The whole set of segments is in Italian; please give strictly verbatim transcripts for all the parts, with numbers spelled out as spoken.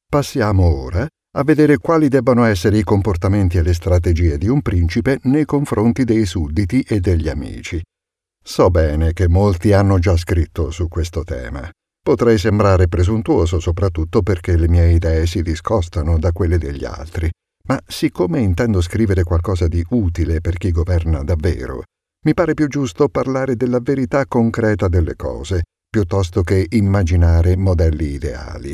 Passiamo ora a vedere quali debbano essere i comportamenti e le strategie di un principe nei confronti dei sudditi e degli amici. So bene che molti hanno già scritto su questo tema. Potrei sembrare presuntuoso soprattutto perché le mie idee si discostano da quelle degli altri, ma siccome intendo scrivere qualcosa di utile per chi governa davvero, mi pare più giusto parlare della verità concreta delle cose, piuttosto che immaginare modelli ideali.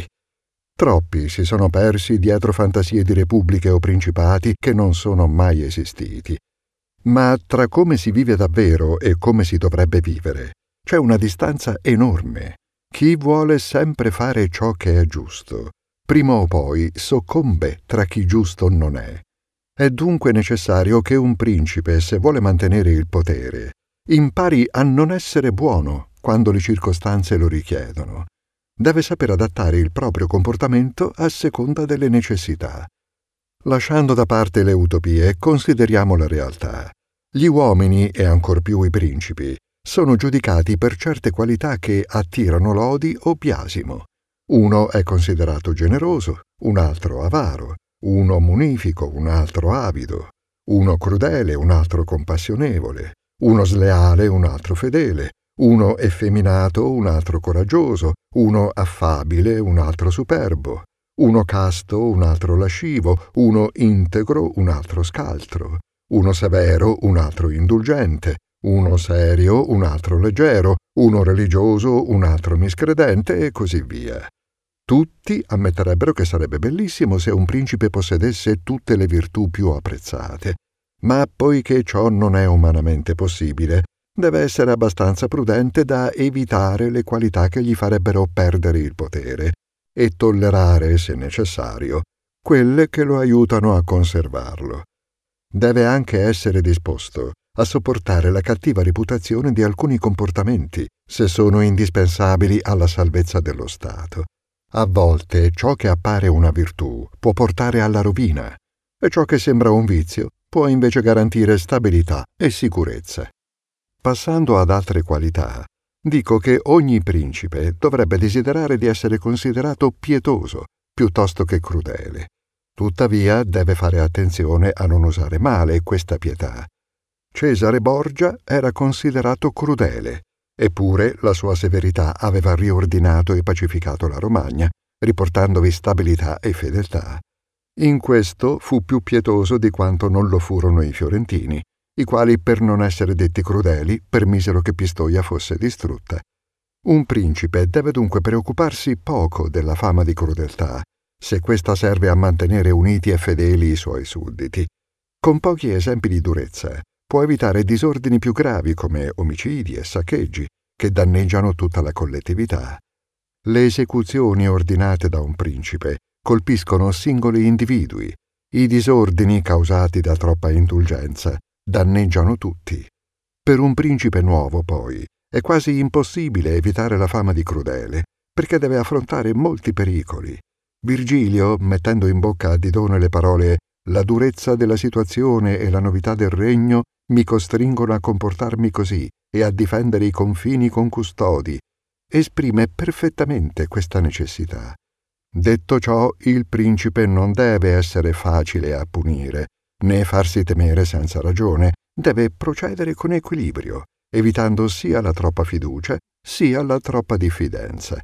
Troppi si sono persi dietro fantasie di repubbliche o principati che non sono mai esistiti. Ma tra come si vive davvero e come si dovrebbe vivere, c'è una distanza enorme. Chi vuole sempre fare ciò che è giusto, prima o poi soccombe tra chi giusto non è. È dunque necessario che un principe, se vuole mantenere il potere, impari a non essere buono quando le circostanze lo richiedono. Deve saper adattare il proprio comportamento a seconda delle necessità. Lasciando da parte le utopie, consideriamo la realtà. Gli uomini, e ancor più i principi, sono giudicati per certe qualità che attirano lodi o biasimo. Uno è considerato generoso, un altro avaro, uno munifico, un altro avido, uno crudele, un altro compassionevole, uno sleale, un altro fedele, uno effeminato, un altro coraggioso, uno affabile, un altro superbo, uno casto, un altro lascivo, uno integro, un altro scaltro, uno severo, un altro indulgente, uno serio, un altro leggero, uno religioso, un altro miscredente e così via. Tutti ammetterebbero che sarebbe bellissimo se un principe possedesse tutte le virtù più apprezzate, ma poiché ciò non è umanamente possibile, deve essere abbastanza prudente da evitare le qualità che gli farebbero perdere il potere e tollerare, se necessario, quelle che lo aiutano a conservarlo. Deve anche essere disposto a sopportare la cattiva reputazione di alcuni comportamenti, se sono indispensabili alla salvezza dello Stato. A volte ciò che appare una virtù può portare alla rovina, e ciò che sembra un vizio può invece garantire stabilità e sicurezza. Passando ad altre qualità, dico che ogni principe dovrebbe desiderare di essere considerato pietoso piuttosto che crudele. Tuttavia deve fare attenzione a non usare male questa pietà. Cesare Borgia era considerato crudele, eppure la sua severità aveva riordinato e pacificato la Romagna, riportandovi stabilità e fedeltà. In questo fu più pietoso di quanto non lo furono i fiorentini, i quali, per non essere detti crudeli, permisero che Pistoia fosse distrutta. Un principe deve dunque preoccuparsi poco della fama di crudeltà, se questa serve a mantenere uniti e fedeli i suoi sudditi. Con pochi esempi di durezza può evitare disordini più gravi come omicidi e saccheggi, che danneggiano tutta la collettività. Le esecuzioni ordinate da un principe colpiscono singoli individui. I disordini causati da troppa indulgenza danneggiano tutti. Per un principe nuovo, poi, è quasi impossibile evitare la fama di crudele, perché deve affrontare molti pericoli. Virgilio, mettendo in bocca a Didone le parole «La durezza della situazione e la novità del regno mi costringono a comportarmi così e a difendere i confini con custodi», esprime perfettamente questa necessità. Detto ciò, il principe non deve essere facile a punire, né farsi temere senza ragione, deve procedere con equilibrio, evitando sia la troppa fiducia, sia la troppa diffidenza.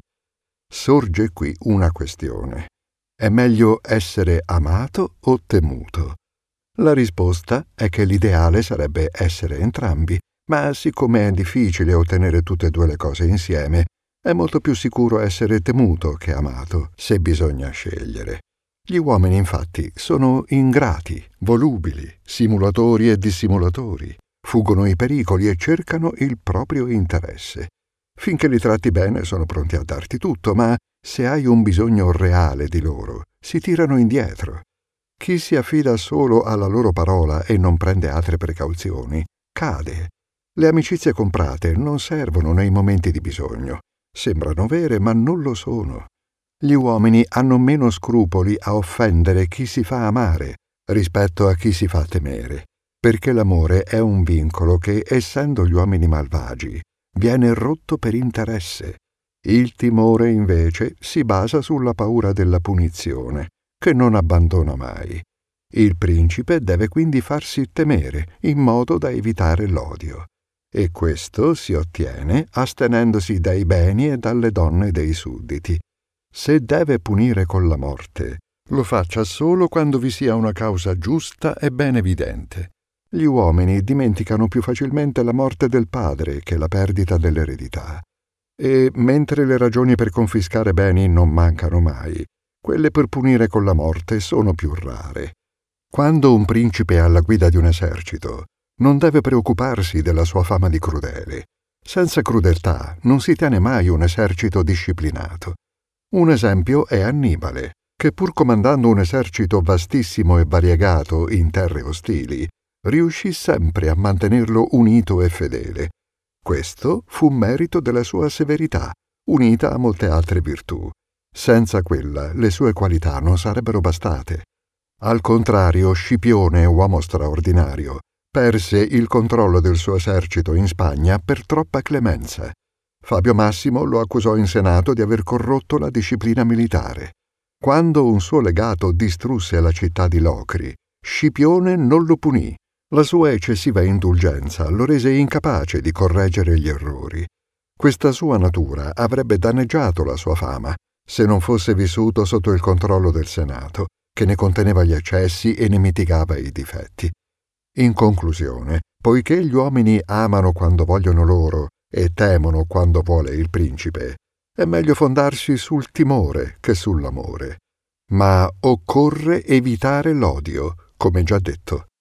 Sorge qui una questione. È meglio essere amato o temuto? La risposta è che l'ideale sarebbe essere entrambi, ma siccome è difficile ottenere tutte e due le cose insieme, è molto più sicuro essere temuto che amato, se bisogna scegliere. Gli uomini, infatti, sono ingrati, volubili, simulatori e dissimulatori, fuggono i pericoli e cercano il proprio interesse. Finché li tratti bene sono pronti a darti tutto, ma se hai un bisogno reale di loro, si tirano indietro. Chi si affida solo alla loro parola e non prende altre precauzioni, cade. Le amicizie comprate non servono nei momenti di bisogno. Sembrano vere, ma non lo sono. Gli uomini hanno meno scrupoli a offendere chi si fa amare rispetto a chi si fa temere, perché l'amore è un vincolo che, essendo gli uomini malvagi, viene rotto per interesse. Il timore, invece, si basa sulla paura della punizione, che non abbandona mai. Il principe deve quindi farsi temere, in modo da evitare l'odio. E questo si ottiene astenendosi dai beni e dalle donne dei sudditi. Se deve punire con la morte, lo faccia solo quando vi sia una causa giusta e ben evidente. Gli uomini dimenticano più facilmente la morte del padre che la perdita dell'eredità. E mentre le ragioni per confiscare beni non mancano mai, quelle per punire con la morte sono più rare. Quando un principe è alla guida di un esercito, non deve preoccuparsi della sua fama di crudele. Senza crudeltà non si tiene mai un esercito disciplinato. Un esempio è Annibale, che pur comandando un esercito vastissimo e variegato in terre ostili, riuscì sempre a mantenerlo unito e fedele. Questo fu merito della sua severità, unita a molte altre virtù. Senza quella le sue qualità non sarebbero bastate. Al contrario, Scipione, uomo straordinario, perse il controllo del suo esercito in Spagna per troppa clemenza. Fabio Massimo lo accusò in Senato di aver corrotto la disciplina militare. Quando un suo legato distrusse la città di Locri, Scipione non lo punì. La sua eccessiva indulgenza lo rese incapace di correggere gli errori. Questa sua natura avrebbe danneggiato la sua fama se non fosse vissuto sotto il controllo del Senato, che ne conteneva gli eccessi e ne mitigava i difetti. In conclusione, poiché gli uomini amano quando vogliono loro e temono quando vuole il principe, è meglio fondarsi sul timore che sull'amore. Ma occorre evitare l'odio, come già detto.